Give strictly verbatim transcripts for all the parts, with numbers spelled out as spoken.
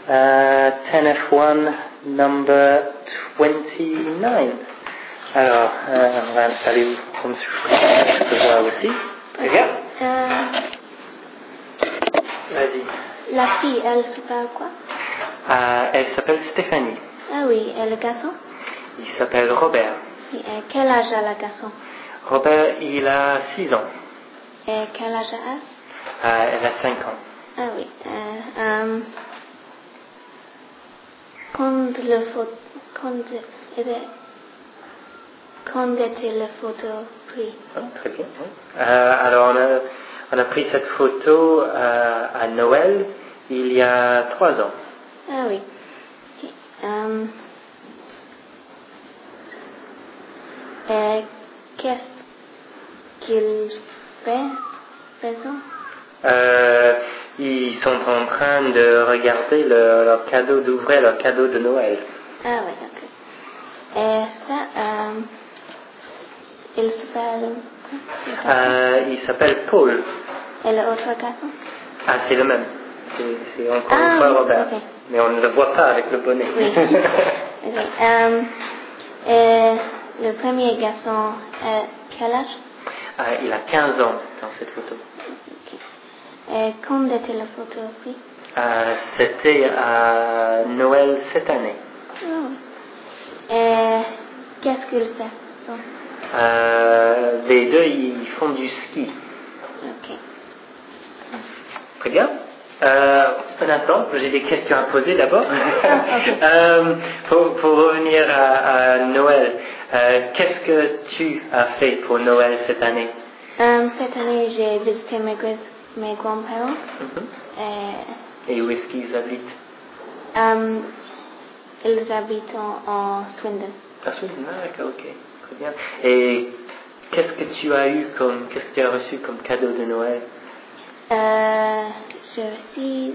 Uh, ten F one, number twenty-nine. Alors, euh, on va installer comme je peux voir aussi. Très bien. Euh, Vas-y. La fille, elle s'appelle quoi? Uh, elle s'appelle Stéphanie. Ah oui, et le garçon? Il s'appelle Robert. Et quel âge a le garçon? Robert, il a six ans. Et quel âge a elle? Uh, elle a cinq ans. Ah oui. Euh, euh, quand le photo, quand, quand était la photo prise? Oh, très bien. Oui. Euh, alors, on a, on a pris cette photo euh, à Noël, il y a trois ans. Ah oui. Euh, et qu'est-ce qu'il fait, faisant? Euh, ils sont en train de regarder le, leur cadeau, d'ouvrir leur cadeau de Noël. Ah oui, ok. Et ça, euh, il s'appelle... Euh, il s'appelle Paul. Et l'autre garçon? Ah, c'est le même. C'est, c'est encore Ah, une fois Robert. okay. Mais on ne le voit pas avec le bonnet. Oui. Okay. Um, et le premier garçon, euh, quel âge? Ah, il a quinze ans dans cette photo. Okay. Et quand était la photo prise? Euh, c'était à Noël cette année. Oh. Et qu'est-ce qu'il fait? Donc? Euh, les deux, ils font du ski. Ok. Très bien. Euh, un instant, j'ai des questions à poser d'abord. euh, pour, pour revenir à, à Noël, euh, qu'est-ce que tu as fait pour Noël cette année? Um, cette année, j'ai visité mes, mes grands-parents. Mm-hmm. Et, Et où est-ce qu'ils habitent? Um, ils habitent en, en Swindon. À Swindon, ah, d'accord, ok. Très bien. Et qu'est-ce que tu as eu comme, qu'est-ce que tu as reçu comme cadeau de Noël? Euh, j'ai reçu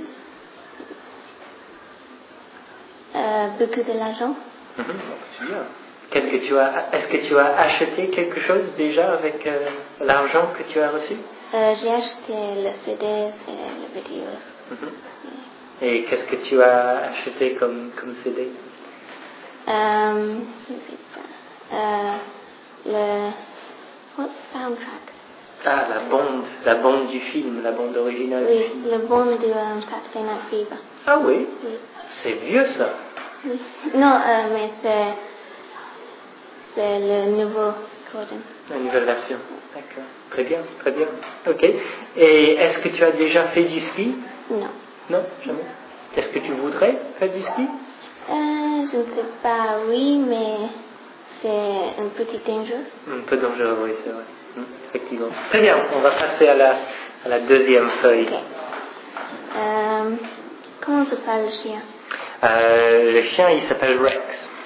euh, beaucoup de l'argent. Mm-hmm. Bien. Qu'est-ce que tu as, est-ce que tu as acheté quelque chose déjà avec euh, l'argent que tu as reçu? Euh, j'ai acheté le C D et les vidéos. Mm-hmm. Et qu'est-ce que tu as acheté comme, comme C D? Euh, je sais pas. Euh, le what soundtrack? Ah, la bande, la bande du film, la bande originale Oui, du film. le bande de um, Saturday Night Fever. Ah oui, Oui. C'est vieux ça. Oui. Non, euh, mais c'est, c'est le nouveau recording. La nouvelle version. D'accord. Très bien, très bien. Ok. Et est-ce que tu as déjà fait du ski? Non. Non, jamais. Est-ce que tu voudrais faire du ski? Euh, je ne sais pas, oui, mais c'est un petit dangereux. Un peu dangereux, oui, c'est vrai. Hum, effectivement. Très bien, on va passer à la, à la deuxième feuille. Ok. Euh, comment s'appelle le chien? Euh, le chien, il s'appelle Rex.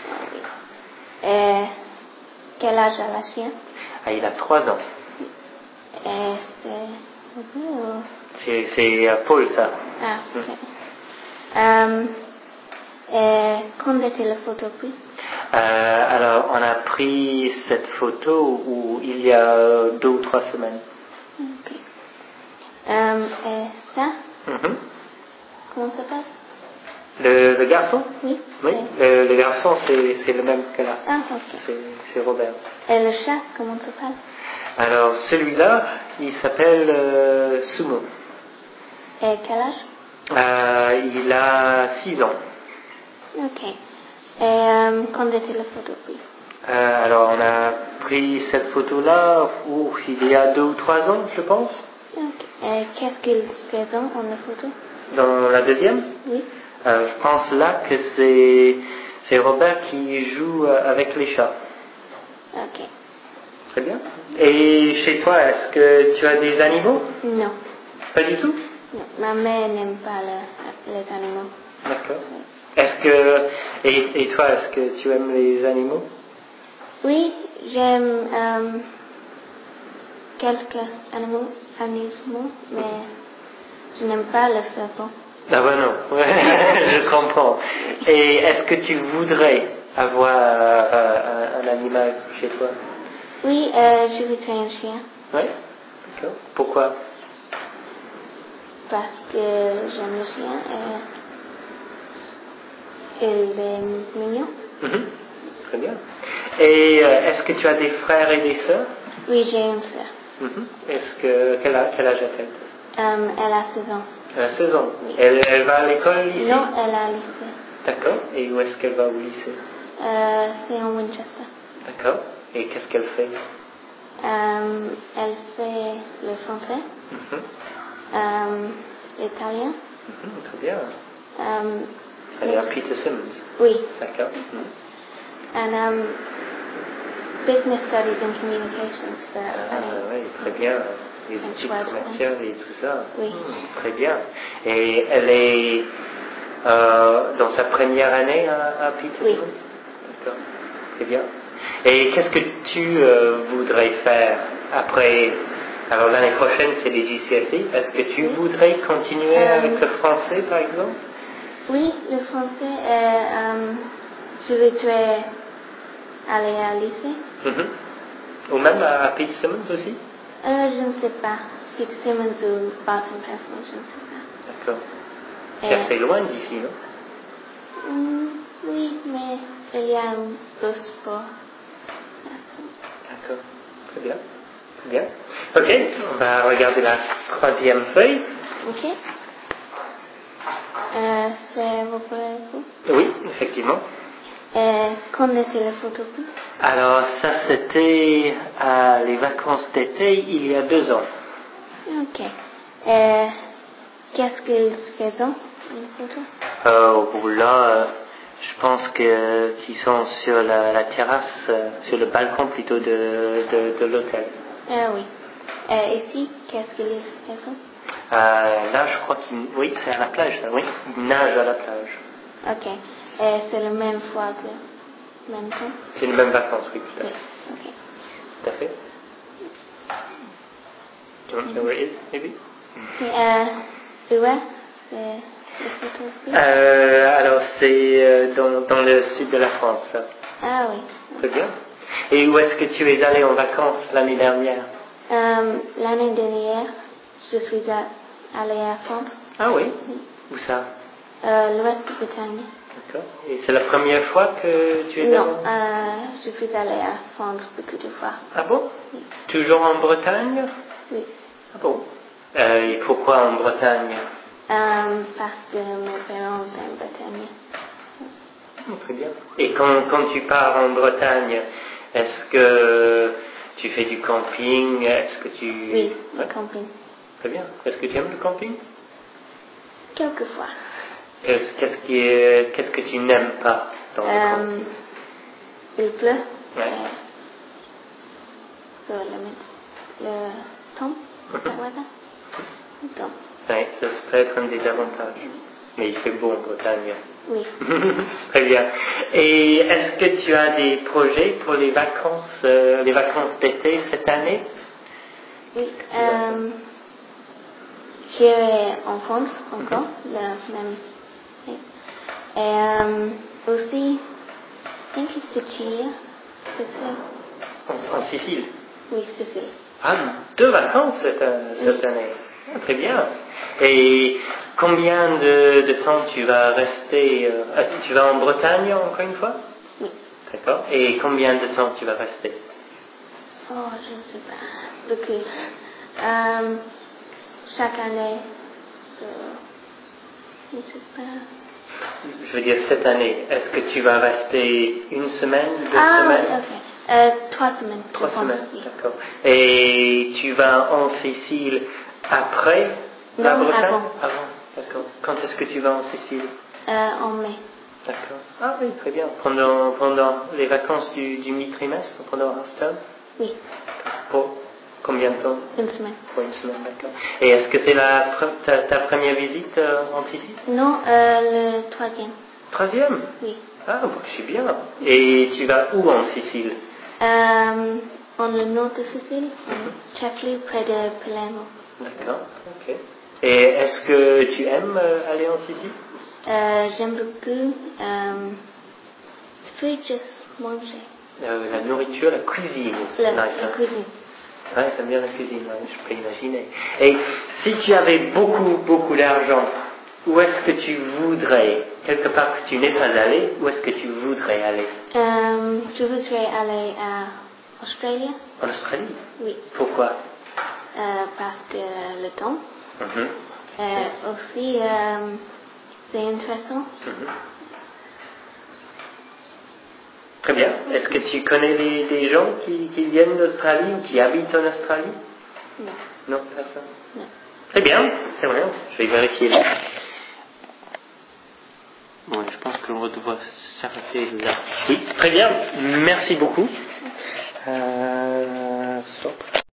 Et quel âge a le chien? Ah, il a trois ans. Et c'est... Oh. C'est, c'est euh, Paul, ça. Ah, ok. Hum. Euh, et quand était la photo prise? Euh, alors, on a pris cette photo où il y a deux ou trois semaines. Ok. Um, et ça? Mm-hmm. Comment ça s'appelle? Le, le garçon? Oui. Oui. Le, le garçon, c'est, c'est le même que là. Ah, ok. C'est, c'est Robert. Et le chat, comment ça s'appelle? Alors, celui-là, il s'appelle euh, Sumo. Et quel âge? Euh, il a six ans. Ok. Et um, quand était la photo prise? Euh, alors, on a pris cette photo-là où il y a deux ou trois ans, je pense. Ok. Et qu'est-ce qu'il faisait dans la photo? Dans la deuxième? Oui. Euh, je pense là que c'est, c'est Robert qui joue avec les chats. Ok. Très bien. Et chez toi, est-ce que tu as des animaux? Non. Pas du tout? Non. Ma mère n'aime pas le, les animaux. D'accord. Est-ce que, et, et toi, est-ce que tu aimes les animaux? Oui, j'aime um, quelques animaux, animaux, mais je n'aime pas le serpent. Ah ben non, je comprends. Et est-ce que tu voudrais avoir euh, un, un animal chez toi? Oui, euh, je voudrais un chien. Oui? D'accord. Pourquoi? Parce que j'aime le chien et Il est mignon. Mhm. Très bien. Et euh, est-ce que tu as des frères et des sœurs? Oui, j'ai une sœur. Mhm. Est-ce que quel âge, quel âge a-t-elle? Euh, elle a seize ans. Elle a seize ans. Oui. Elle, elle va à l'école ici? Non, elle a lycée. D'accord. Et où est-ce qu'elle va au lycée? Euh, c'est en Winchester. D'accord. Et qu'est-ce qu'elle fait? Euh, elle fait le français, Mhm. euh, l'italien. Mhm. Très bien. Um, Elle est à Peter Simmons. Oui. D'accord. And um, business studies and communications for Ah, uh, oui, très bien. Les French études word, commerciales et tout ça. Oui. Hmm, très bien. Et elle est euh, dans sa première année à, à Peter Oui. Simmons? D'accord. Très bien. Et qu'est-ce que tu euh, voudrais faire après? Alors l'année prochaine, c'est les G C S E. Est-ce que tu Oui. voudrais continuer Euh, avec le français, par exemple? Oui, le français est... Um, je voudrais aller à lycée. Mm-hmm. Ou même à, à Peter Simmons aussi? Euh, je ne sais pas. Peter Simmons ou Barton Pressman, je ne sais pas. D'accord. C'est Et- assez loin d'ici, non? Mm, oui, mais il y a un bus pour... D'accord. Très bien. Très bien. Ok, on va regarder la troisième feuille. Ok. Euh, c'est vous pouvez vous. Oui, effectivement. Euh, quand était la photo? Alors, ça, c'était à les vacances d'été il y a deux ans. Ok. Euh, qu'est-ce qu'ils faisaient, une photo? Euh, là, euh, je pense que qu'ils sont sur la, la terrasse, euh, sur le balcon plutôt de, de, de l'hôtel. Ah oui. Euh, ici, qu'est-ce qu'ils faisaient? Euh, là, je crois qu'il... Oui, c'est à la plage, ça, oui. Ils nagent à la plage. Ok. Euh, c'est la même fois que même temps? C'est les mêmes vacances, oui, tout à Oui. fait. Ok. Tout à fait. Do you want to know where it is, maybe? Et, euh, où est c'est la photo? Euh, alors, c'est euh, dans, dans le sud de la France. Ça. Ah oui. Très bien. Et où est-ce que tu es allé en vacances l'année dernière? Euh, l'année dernière, je suis à, allée à France. Ah oui? Oui. Où ça? Euh, l'Ouest de Bretagne. D'accord. Et c'est la première fois que tu es allé? Non, euh, je suis allée à France beaucoup de fois. Ah bon? Oui. Toujours en Bretagne? Oui. Ah bon? Euh, et pourquoi en Bretagne? Euh, parce que mes parents aiment Bretagne. Oh, très bien. Et quand, quand tu pars en Bretagne, est-ce que tu fais du camping? Est-ce que tu... Oui, le Ouais. camping. Très bien. Est-ce que tu aimes le camping? Quelquefois. Qu'est-ce, qu'est-ce, qui est- qu'est-ce que tu n'aimes pas dans le Euh, camping? il pleut. Ouais. Euh, so le, le temps, Mhm. le weather. Le temps. Ouais, ça peut être un désavantage. Mais il fait beau en Bretagne. Oui. Très bien. Et est-ce que tu as des projets pour les vacances, euh, les vacances d'été cette année? Oui. Euh, J'irai en France encore, le même. Oui. Et euh, aussi, I think it's Sicilia. Sicile. En, en Sicile? Oui, Sicile. Ah, deux vacances cette, cette année. Ah, très bien. Et combien de, de temps tu vas rester euh, ah, tu vas en Bretagne encore une fois? Oui. D'accord. Et combien de temps tu vas rester? Oh, je ne sais pas. Beaucoup. Euh, chaque année, so, je ne sais pas. Je veux dire cette année. Est-ce que tu vas rester une semaine, deux Ah, semaines? oui, ok. Euh, trois semaines. Trois je pense, semaines, oui. d'accord. Et tu vas en Sicile après la Non, Bretagne? avant. Avant, d'accord. Quand est-ce que tu vas en Sicile? Euh, en mai. D'accord. Ah oui, très bien. Pendant, pendant les vacances du, du mi-trimestre, pendant half-term? Oui, Pour combien de temps? une semaine. Pour une semaine, d'accord. Et est-ce que c'est la, pre- ta, ta première visite euh, en Sicile? Non, euh, le troisième. Troisième? Oui. Ah, bah, c'est bien. Et tu vas où en Sicile? Euh, en le nord de Sicile, Cefalù, près de Palermo. D'accord, ok. Et est-ce que tu aimes euh, aller en Sicile? Euh, j'aime beaucoup. Euh, je peux juste manger. Euh, la nourriture, la cuisine. c'est La, nice, la hein? cuisine. Ouais, t'aimes bien la cuisine, ouais, je peux imaginer. Et si tu avais beaucoup, beaucoup d'argent, Où est-ce que tu voudrais, quelque part que tu n'es pas allé, où est-ce que tu voudrais aller? Euh, je voudrais aller à Australie. En Australie? Oui. Pourquoi? Euh, parce que le temps. Mhm. Euh, aussi, euh, c'est intéressant. Mhm. Très bien. Est-ce que tu connais des, des gens qui, qui viennent d'Australie ou qui habitent en Australie? Non. Non, personne. Non. Très bien, c'est vrai. Je vais vérifier là. Bon, je pense qu'on doit s'arrêter là. Oui, très bien. Merci beaucoup. Euh, stop.